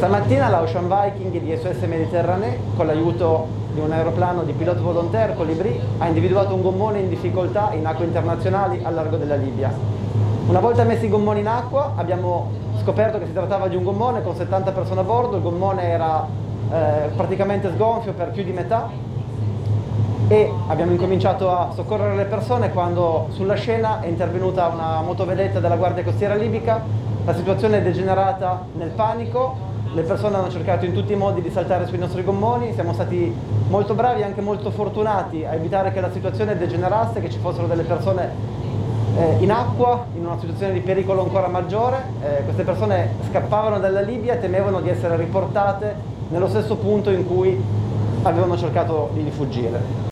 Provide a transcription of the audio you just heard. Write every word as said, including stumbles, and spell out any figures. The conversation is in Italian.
Stamattina l'Ocean Viking di S O S Méditerranée, con l'aiuto di un aeroplano di pilota volontaire Colibri, ha individuato un gommone in difficoltà in acque internazionali al largo della Libia. Una volta messi i gommoni in acqua abbiamo scoperto che si trattava di un gommone con settanta persone a bordo. Il gommone era eh, praticamente sgonfio per più di metà e abbiamo incominciato a soccorrere le persone quando sulla scena è intervenuta una motovedetta della Guardia Costiera libica. La situazione è degenerata nel panico. Le persone hanno cercato in tutti i modi di saltare sui nostri gommoni, siamo stati molto bravi e anche molto fortunati a evitare che la situazione degenerasse, che ci fossero delle persone eh, in acqua, in una situazione di pericolo ancora maggiore. Eh, queste persone scappavano dalla Libia e temevano di essere riportate nello stesso punto in cui avevano cercato di fuggire.